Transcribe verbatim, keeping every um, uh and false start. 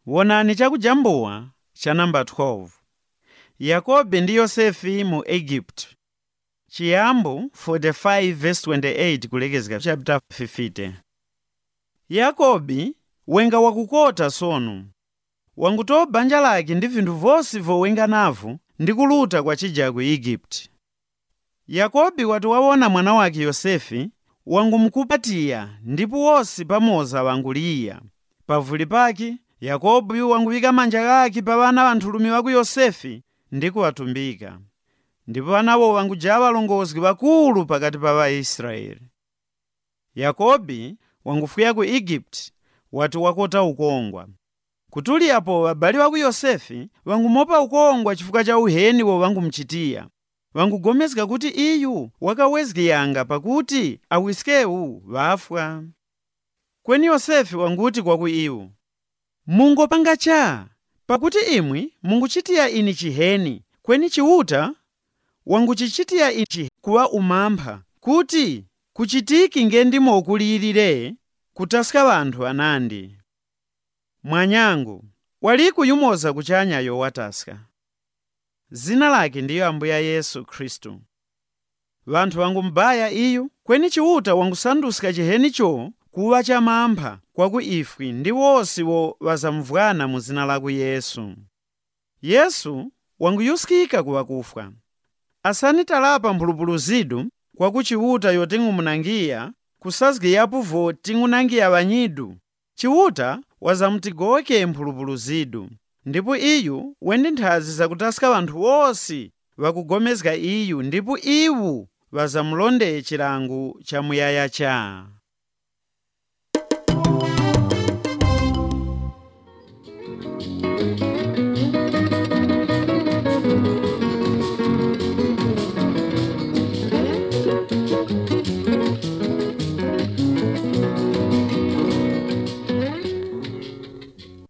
Wonani chakujambuwa cha namba twelve. Yakobe ndi Yosefe mu Egypt. Chiyambu forty-five verse twenty-eight kulekezeka chapter fifty. Yakobi wenga wakukota sono. Wangutowa banja lake ndi vinthu vonse vowenga navo ndi kuluta kwa chija ku Egypt. Yakobi wati wawona mwana wake Yosefe wangumukupatiya ndipo wonse pamoza wanguliya. Pavuli pake Yakobi wanguyika manja ake pa wana wanthulumi waku Yosefe ndi kuwatumbika. Ndipo anawo wangujawa alongozi bakulu pakati pa Waisraeli. Yakobi wangufuya ku Egypt wati wakota ukongwa. Kutuli apo abale waku Yosefe wangumopa ukongwa chifukwa cha uheni wo wangumchitiya. Wangugomezeka kuti iyu wakawezgiyanga pakuti awiskewu wafwa. Kweni Yosefe wanguti kwaku iwo, mungopanga cha, pakuti imwi munguchitiya ini chiheni, kweni chiuta wanguchichitiya ichi kuwa umampha, kuti kuchitiki ngendimo okuliyirire kutaska wanthu anandi. Mwanyangu, wali kuyumoza kuchanya yowataska. Zina lake ndiyo Ambuye Yesu Khristu. Wanthu wangumbaya iyo, kweni chiuta wangusanduska chihenicho kuwa cha mampha kwaku ifwi ndi wonse wo wazamvwana mu zina laku Yesu. Yesu wanguyuskika kuwakufwa. Asanitalapa mphulupulu zidu kwaku chiuta yoting'umunangiya kusazgiyapu vo ting'unangiya wanyidu. Chiuta wazamutigoke mphulupulu zidu. Ndipo iyu wendi nthazi zakutaska wanthu wonse wakugomezga iyu ndipo iwu wazamulonde chilango cha muyaya cha.